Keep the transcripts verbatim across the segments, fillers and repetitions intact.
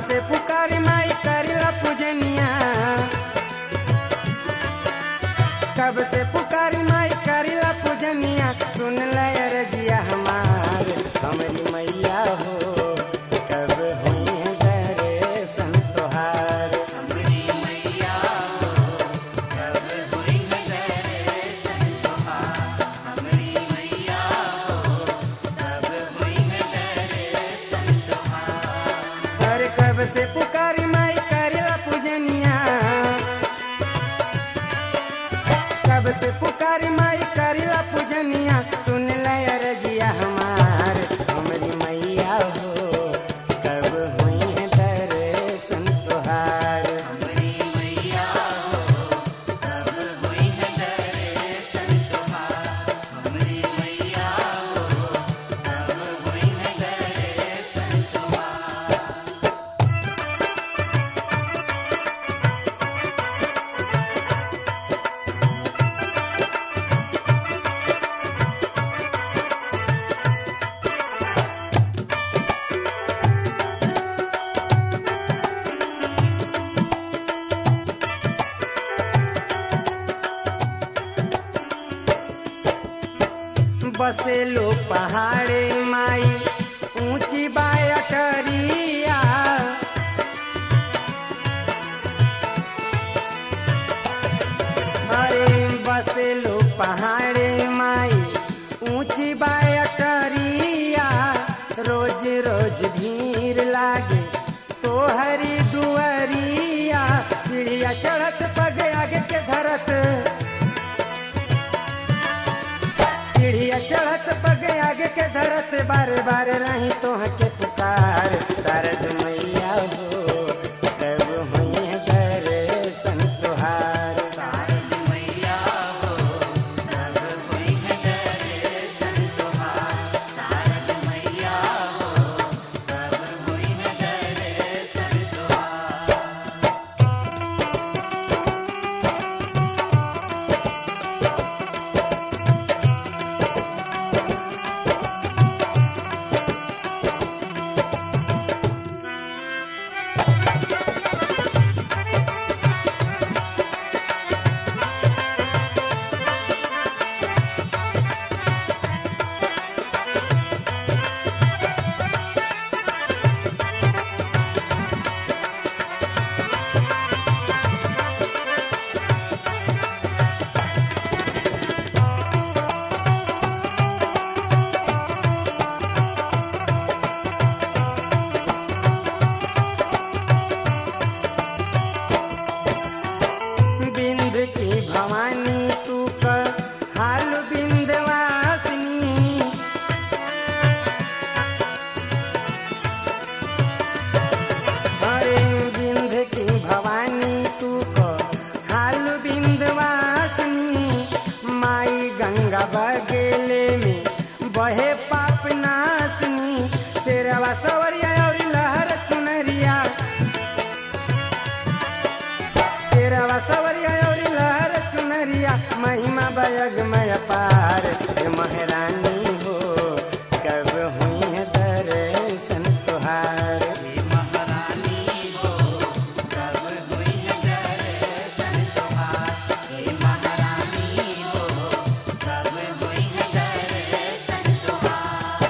से पुकारी माई करिला पूजनिया, कब से पुकारी माई करिला पूजनिया, सुन ले रजिया हमार हमरी मैया हो, कब हुई है दर्शन तोहार। हमरी मैया हो, कब हुई है दर्शन तोहार। हमरी मैया हो, कब हुई है दर्शन तोहार। अरे कब से पुकारी माई करिला पूजनिया, कब से पुकारी माई करिला पूजनिया, सुन ले रजिया हमार हमरी मैया हो, कब हुई है दर्शन तोहार। हमरी मैया हो, कब हुई है दर्शन तोहार। हमरी मैया हो, कब हुई है दर्शन तोहार। बसे लो पहाड़े माई ऊंची बायटरिया, अरे बसे लो पहाड़े माई ऊंची बायटरिया, रोज रोज भीड़ लागे तो हरी दुअरिया, सीढ़िया चढ़त पग आगे के धरत, सीढ़िया चढ़त पग आगे के धरत, बार बार रही तोह के पुकार, शारद मैया हो, कब हुई है दर्शन तोहार। शारद मैया हो, कब हुई है दर्शन तोहार। शारद मैया हो, कब हुई है दर्शन तोहार। बिंद की भवानी तू का हाल बिंदवासिनी, अरे बिंद की भवानी तू को हाल बिंदवासिनी, माई गंगा बगेले में बहे पाप नासनी, शेरवा सवरिया और लहर चुनरिया, शेरवा सवरिया और लहर चुनरिया, महिमा बयग मय पार, हे महारानी हो, कब हुई है दर्शन तोहार। हे महारानी हो, कब हुई है दर्शन तोहार। हे महारानी हो, कब हुई है दर्शन तोहार।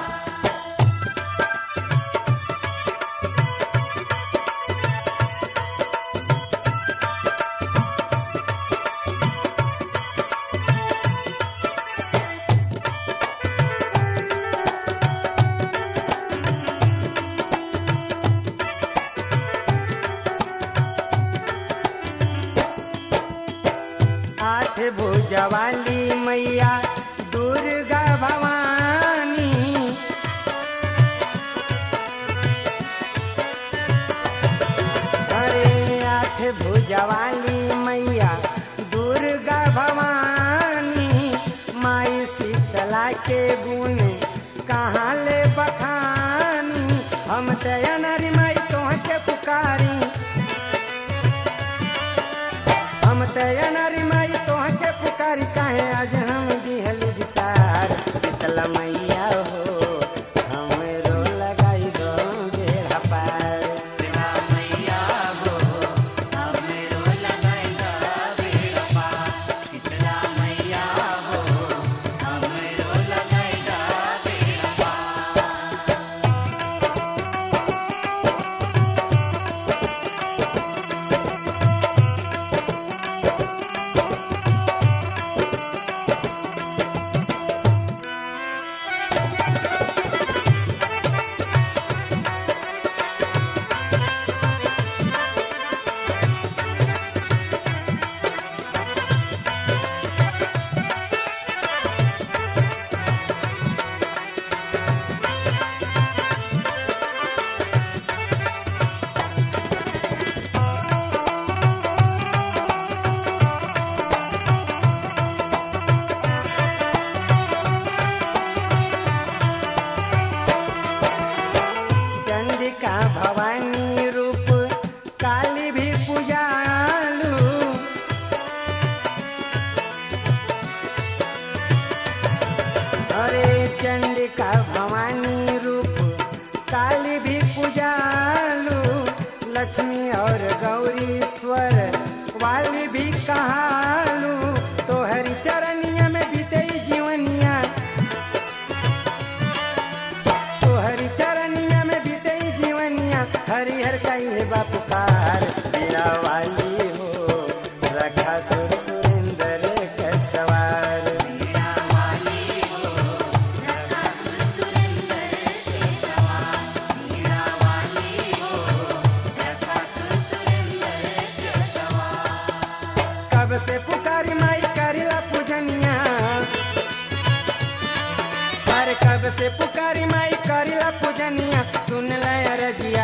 आठ भुजा वाली मैया दुर्गा भवानी, अरे आठ भुजा वाली मैया दुर्गा भवानी, माई शीतला के गुण कहाँ ले बखानी, हम दया नारी माई तोह के पुकारी, हम तया नारी माई तोह के पुकारी, काहे आज हम दिहली विसार, शीतला मैया हो, हमरो लगाई दो बेड़ा पार। तेरा है बापुकार बीड़ा वाली हो रखा सुर सुरेंद्र के सवार। बीड़ा वाली हो रखा सुर सुरेंद्र के सवार। बीड़ा वाली हो रखा सुर सुरेंद्र के सवार। कब से पुकारी माई करिला पूजनिया अरे कब से पुकारी माई करिला पूजनिया सुन ले रजिया